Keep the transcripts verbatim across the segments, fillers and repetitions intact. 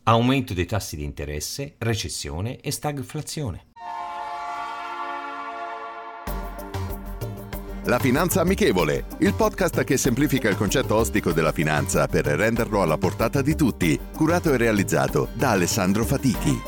aumento dei tassi di interesse, recessione e stagflazione. La Finanza Amichevole, il podcast che semplifica il concetto ostico della finanza per renderlo alla portata di tutti, curato e realizzato da Alessandro Fatichi.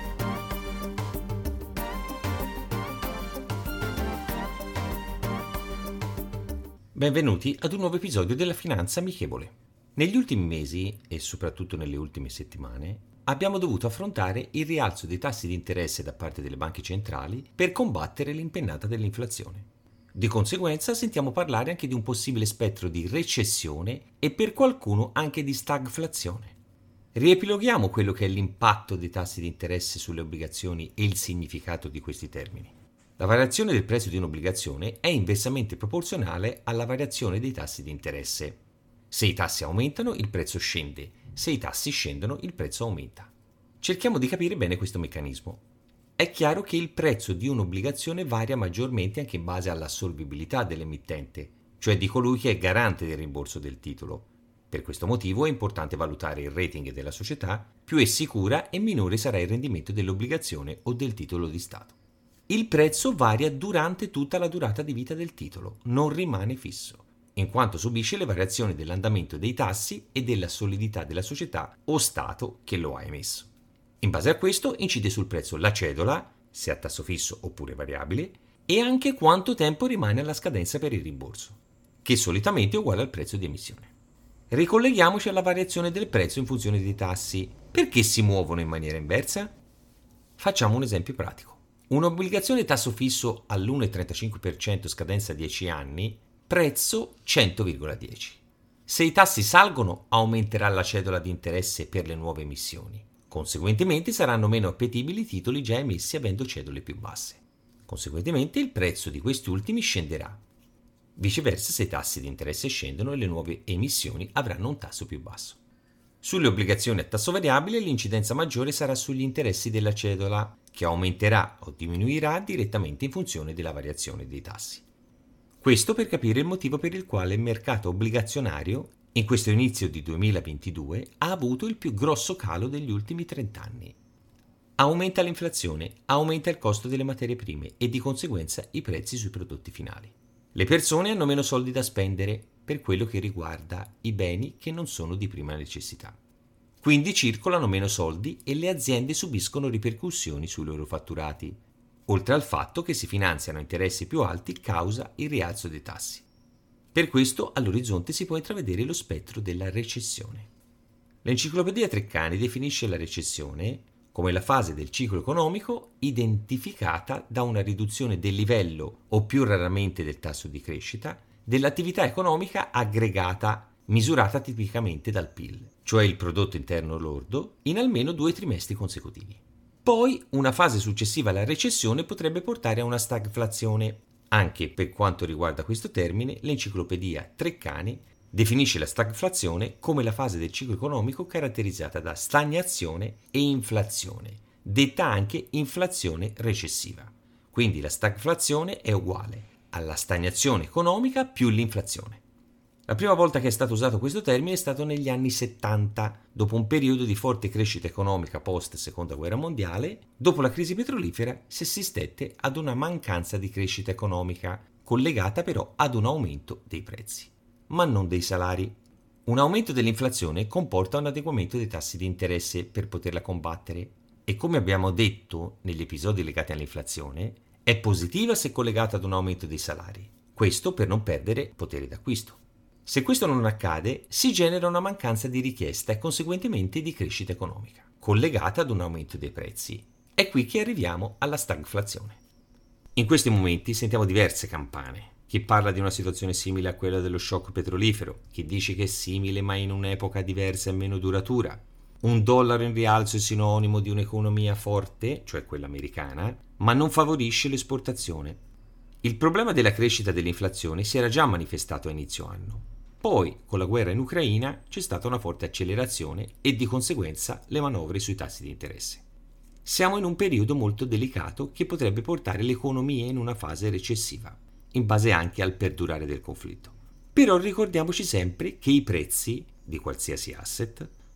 Benvenuti ad un nuovo episodio della Finanza Amichevole. Negli ultimi mesi, e soprattutto nelle ultime settimane, abbiamo dovuto affrontare il rialzo dei tassi di interesse da parte delle banche centrali per combattere l'impennata dell'inflazione. Di conseguenza sentiamo parlare anche di un possibile spettro di recessione e per qualcuno anche di stagflazione. Riepiloghiamo quello che è l'impatto dei tassi di interesse sulle obbligazioni e il significato di questi termini. La variazione del prezzo di un'obbligazione è inversamente proporzionale alla variazione dei tassi di interesse. Se i tassi aumentano, il prezzo scende, se i tassi scendono, il prezzo aumenta. Cerchiamo di capire bene questo meccanismo. È chiaro che il prezzo di un'obbligazione varia maggiormente anche in base alla solvibilità dell'emittente, cioè di colui che è garante del rimborso del titolo. Per questo motivo è importante valutare il rating della società, più è sicura e minore sarà il rendimento dell'obbligazione o del titolo di Stato. Il prezzo varia durante tutta la durata di vita del titolo, non rimane fisso, in quanto subisce le variazioni dell'andamento dei tassi e della solidità della società o Stato che lo ha emesso. In base a questo incide sul prezzo la cedola, se a tasso fisso oppure variabile, e anche quanto tempo rimane alla scadenza per il rimborso, che solitamente è uguale al prezzo di emissione. Ricolleghiamoci alla variazione del prezzo in funzione dei tassi. Perché si muovono in maniera inversa? Facciamo un esempio pratico. Un'obbligazione tasso fisso all'uno virgola trentacinque per cento scadenza dieci anni, prezzo cento virgola dieci. Se i tassi salgono, aumenterà la cedola di interesse per le nuove emissioni. Conseguentemente saranno meno appetibili i titoli già emessi avendo cedole più basse. Conseguentemente il prezzo di questi ultimi scenderà. Viceversa, se i tassi di interesse scendono e le nuove emissioni avranno un tasso più basso. Sulle obbligazioni a tasso variabile l'incidenza maggiore sarà sugli interessi della cedola, che aumenterà o diminuirà direttamente in funzione della variazione dei tassi. Questo per capire il motivo per il quale il mercato obbligazionario in questo inizio di duemilaventidue ha avuto il più grosso calo degli ultimi trenta anni. Aumenta l'inflazione, aumenta il costo delle materie prime e di conseguenza i prezzi sui prodotti finali. Le persone hanno meno soldi da spendere per quello che riguarda i beni che non sono di prima necessità. Quindi circolano meno soldi e le aziende subiscono ripercussioni sui loro fatturati, oltre al fatto che si finanziano interessi più alti causa il rialzo dei tassi. Per questo all'orizzonte si può intravedere lo spettro della recessione. L'Enciclopedia Treccani definisce la recessione come la fase del ciclo economico identificata da una riduzione del livello o più raramente del tasso di crescita dell'attività economica aggregata misurata tipicamente dal P I L, cioè il prodotto interno lordo, in almeno due trimestri consecutivi. Poi una fase successiva alla recessione potrebbe portare a una stagflazione. Anche per quanto riguarda questo termine, l'Enciclopedia Treccani definisce la stagflazione come la fase del ciclo economico caratterizzata da stagnazione e inflazione, detta anche inflazione recessiva. Quindi la stagflazione è uguale alla stagnazione economica più l'inflazione. La prima volta che è stato usato questo termine è stato negli anni settanta, dopo un periodo di forte crescita economica post Seconda Guerra Mondiale. Dopo la crisi petrolifera si assistette ad una mancanza di crescita economica, collegata però ad un aumento dei prezzi, ma non dei salari. Un aumento dell'inflazione comporta un adeguamento dei tassi di interesse per poterla combattere e, come abbiamo detto negli episodi legati all'inflazione, è positiva se collegata ad un aumento dei salari, questo per non perdere potere d'acquisto. Se questo non accade, si genera una mancanza di richiesta e conseguentemente di crescita economica, collegata ad un aumento dei prezzi. È qui che arriviamo alla stagflazione. In questi momenti sentiamo diverse campane. Chi parla di una situazione simile a quella dello shock petrolifero, chi dice che è simile ma in un'epoca diversa e meno duratura. Un dollaro in rialzo è sinonimo di un'economia forte, cioè quella americana, ma non favorisce l'esportazione. Il problema della crescita dell'inflazione si era già manifestato a inizio anno. Poi, con la guerra in Ucraina, c'è stata una forte accelerazione e di conseguenza le manovre sui tassi di interesse. Siamo in un periodo molto delicato che potrebbe portare l'economia in una fase recessiva, in base anche al perdurare del conflitto. Però ricordiamoci sempre che i prezzi di qualsiasi asset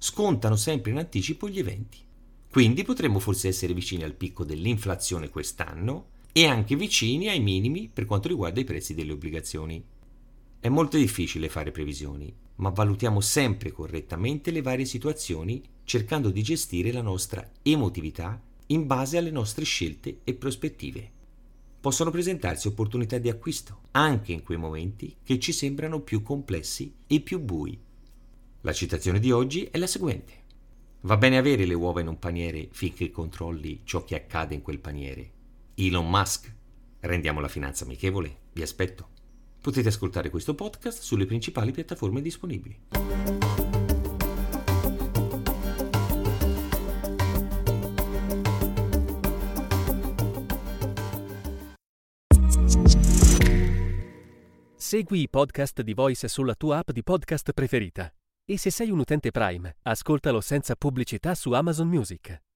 scontano sempre in anticipo gli eventi. Quindi potremmo forse essere vicini al picco dell'inflazione quest'anno e anche vicini ai minimi per quanto riguarda i prezzi delle obbligazioni. È molto difficile fare previsioni, ma valutiamo sempre correttamente le varie situazioni cercando di gestire la nostra emotività in base alle nostre scelte e prospettive. Possono presentarsi opportunità di acquisto anche in quei momenti che ci sembrano più complessi e più bui. La citazione di oggi è la seguente. Va bene avere le uova in un paniere finché controlli ciò che accade in quel paniere. Elon Musk. Rendiamo la finanza amichevole? Vi aspetto. Potete ascoltare questo podcast sulle principali piattaforme disponibili. Segui i podcast di Voice sulla tua app di podcast preferita. E se sei un utente Prime, ascoltalo senza pubblicità su Amazon Music.